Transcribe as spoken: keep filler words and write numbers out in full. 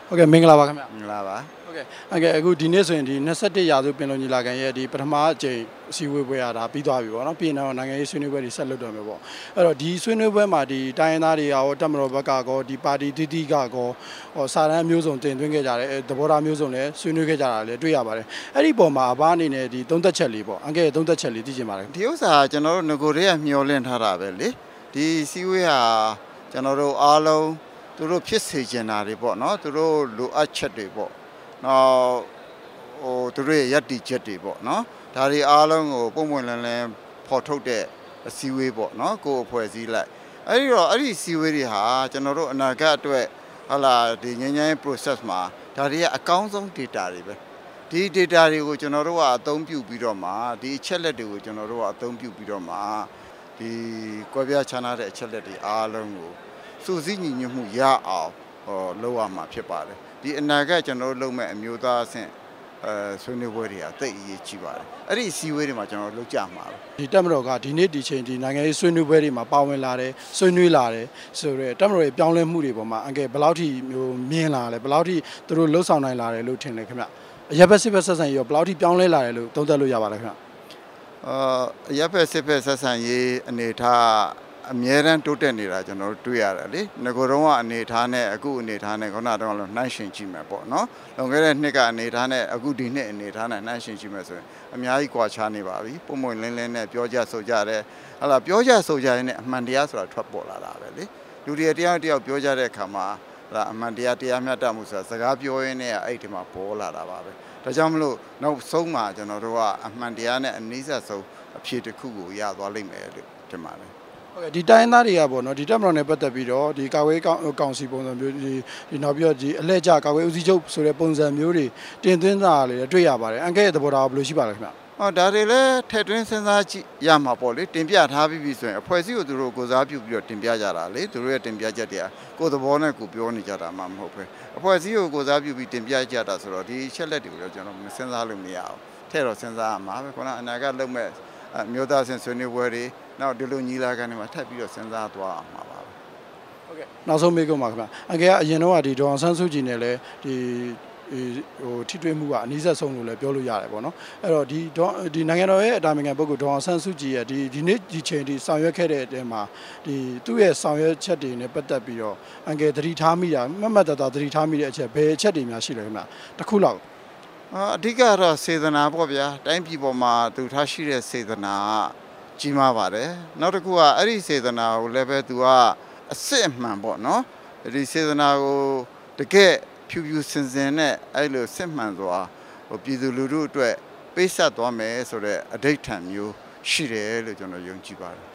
Okay, Mingla baခင်ဗျာမင်္ဂလာပါ Okay အကဲအခုဒီနေ့ဆိုရင်ဒီtwenty-oneရာစုပင်လုံညီလာခံရဲ့ဒီပထမအကြိမ်အစည်းအဝေးပွဲရတာပြီးသွားပြီပေါ့နော်ပြီးရင်တော့နိုင်ငံရေးဆွေးနွေးပွဲတွေဆက်လုပ်တော့မယ်ပေါ့အဲ့တော့ဒီဆွေးနွေးပွဲမှာဒီတိုင်းရင်းသားတွေရောတက်မတော်ဘက်ကကောဒီပါတီတိတိကကောဟောစာတမ်းမျိုးစုံတင်သွင်းခဲ့ကြတယ်သဘောထားမျိုးစုံလည်းဆွေးနွေးခဲ့ကြတာလည်းတွေ့ရပါတယ်အဲ့ဒီပုံမှာအဘအနေနဲ့ဒီသုံးသက်ချက်လေးပေါ့အကဲသုံးသက်ချက်လေးသိချင်ပါတယ်ဒီဥစ္စာကျွန်တော်တို့ငကိုတွေကမျောလင့်ထားတာပဲလေဒီစည်းဝေးဟာကျွန်တော်တို့အားလုံးသူတို့ဖြစ်စေချင်တာတွေပေါ့နော်သူတို့လိုအပ်ချက်တွေပေါ့နော်ဟိုသူတို့ရဲ့ယက်တီချက်တွေပေါ့နော်ဒါတွေအားလုံးကိုပုံမှန်လန်းလန်းဖော်ထုတ်တဲ့အစည်းအဝေးပေါ့နော်ကိုယ်အဖွဲ့အစည်းလိုက်အဲ့ဒီတော့အဲ့ဒီစည်းဝေးတွေဟာကျွန်တော်တို့အနာဂတ်အတွက်ဟာလာဒီငញ្ញမ်း process မှာဒါတွေကအကောင်းဆုံး data တွေပဲဒီ data တွေကိုကျွန်တော်တို့ကအသုံးပြုပြီးတော့မှဒီအချက်လက်တွေကိုကျွန်တော်တို့ကအသုံးပြုပြီးတော့မှဒီကွဲပြားခြားနားတဲ့အချက်လက်တွေအားလုံးကိုစုစည်းညီညွတ်မှုရအောင်ဟောလုပ်ရမှာဖြစ်ပါတယ်ဒီအနာဂတ်ကျွန်တော်တို့လုပ်မဲ့အမျိုးသားအဆင့်အဲဆွေးနွေးပွဲတွေအသိအရေးကြီးပါတယ်အဲ့ဒီအစည်းအဝေးတွေမှာကျွန်တော်လုပ်ကြမှာပဲဒီတက်မတော်ကဒီနေ့ဒီချိန်ဒီနိုင်ငံရေးဆွေးနွေးပွဲတွေမှာပါဝင်လာတယ်ဆွေးနွေးလာတယ်ဆိုတော့တက်မတော်ရဲ့ပြောင်းလဲမှုတွေပေါ်မှာအကဲဘယ်လောက်ထိမျိုးမြင်လာလဲဘယ်လောက်ထိသူတို့လှုပ်ဆောင်နိုင်လာတယ်လို့ထင်လဲခင်ဗျအရက်ဘက်စစ်ဘက်ဆက်ဆံရေးရောဘယ်လောက်ထိပြောင်းလဲလာတယ်လို့သုံးသပ်လို့ရပါလဲခင်ဗျအာအရက်ဘက်စစ်ဘက်ဆက်ဆံရေးအနေထားအမြဲတမ်းတိုးတက်နေတာကျွန်တော်တို့တွေ့ရတယ်လေငကိုတော့ကအနေထားနဲ့အခုအနေထားနဲ့ခုနကတော့နှိုင်းရှင်ကြည့်မယ်ပေါ့နော်လွန်ခဲ့တဲ့နှစ်ကအနေထားနဲ့အခုဒီနှစ်အနေထားနဲ့နှိုင်းရှင်ကြည့်မယ်ဆိုရင်အများကြီးကွာခြားနေပါပြီပုံမှန်လင်းလင်းနဲ့ပြောကြဆိုကြတယ်ဟာလာပြောကြဆိုကြရင်လည်းအမှန်တရားဆိုတာထွက်ပေါ်လာတာပဲလေလူတွေတရားတယောက်ပြောကြတဲ့အခါမှာဟာအမှန်တရားတရားမျှတမှုဆိုတာစကားပြောရင်းနဲ့အဲ့ဒီမှာပေါ်လာတာပါပဲဒါကြောင့်မလို့နောက်ဆုံးမှာကျွန်တော်တို့ကအမှန်တရားနဲ့အနည်းဆက်ဆုံးအဖြေတစ်ခုကိုရသွားလိမ့်မယ်လို့ထင်ပါတယ်ဟုတ်ကဲ့ဒီတိုင်းသားတွေကပေါ့နော်ဒီတက်မတော်နဲ့ပတ်သက်ပြီးတော့ဒီကာဝေးကောင်စီပုံစံမျိုးဒီဒီနောက်ပြီးတော့ဒီအလှည့်ကျကာဝေးဦးစီးချုပ်ဆိုတဲ့ပုံစံမျိုးတွေတင်သွင်းတာလည်းတွေ့ရပါတယ်အန်ကဲရဲ့သဘောထားဘယ်လိုရှိပါလဲခင်ဗျဟောဒါတွေလည်းထည့်သွင်းစဉ်းစားကြည့်ရမှာပေါ့လေတင်ပြထားပြီးပြီဆိုရင်အဖွဲ့အစည်းကိုသူတို့ကိုစားပြုပြီးတော့တင်ပြကြတာလေသူတို့ရဲ့တင်ပြချက်တွေကကိုယ်သဘောနဲ့ကိုပြောနေကြတာမှမဟုတ်ပဲအဖွဲ့အစည်းကိုကိုစားပြုပြီးတင်ပြကြတာဆိုတော့ဒီချက်လက်တွေကိုတော့ကျွန်တော်မစဉ်းစားလို့မရအောင်ထဲ့တော့စဉ်းစားရမှာပဲခုနအနာဂတ်လုပ်မဲ့မျိုးသားဆင်ဆွေးနွေးပွဲတွေနောက်ဒီလိုညီလာခံတွေမှာထပ်ပြီးတော့စဉ်းစားသွားအောင်ပါပါဟုတ်ကဲ့နောက်ဆုံးမေးခွန်းပါခင်ဗျအကယ်ကအရင်တော့ဒီဒေါအောင်ဆန်းစုကြည်နဲ့လည်းဒီဟိုထိတွေ့မှုကအနည်းဆက်ဆုံးလို့လည်းပြောလို့ရတယ်ပေါ့နော်အဲ့တော့ဒီဒီနိုင်ငံတော်ရဲ့အတာဝန်ခံပုဂ္ဂိုလ်ဒေါအောင်ဆန်းစုကြည်ရဲ့ဒီဒီနေ့ဒီချိန်ဒီဆောင်ရွက်ခဲ့တဲ့အချိန်မှာဒီသူ့ရဲ့ဆောင်ရွက်ချက်တွေနဲ့ပတ်သက်ပြီးတော့အကယ်သတိထားမိတာမတ်မတ်တတသတိထားမိတဲ့အချက်ဘယ်အချက်တွေများရှိလဲခင်ဗျတစ်ခုလောက်အဓိကတော့စေတနာပေါ့ဗျာတိုင်းပြည်ပေါ်မှာသူထားရှိတဲ့စေတနာကြီးမားပါတယ်နောက်တစ်ခုကအဲ့ဒီစေတနာကိုလည်းပဲသူကအစစ်အမှန်ပေါ့နော်ဒီစေတနာကိုတကယ်ဖြူဖြူစင်စင်နဲ့အဲ့လိုစစ်မှန်စွာဟိုပြည်သူလူထုအတွက်ပေးဆက်သွားမယ်ဆိုတော့အဋိဋ္ဌံမျိုးရှိတယ်လို့ကျွန်တော်ယုံကြည်ပါတယ်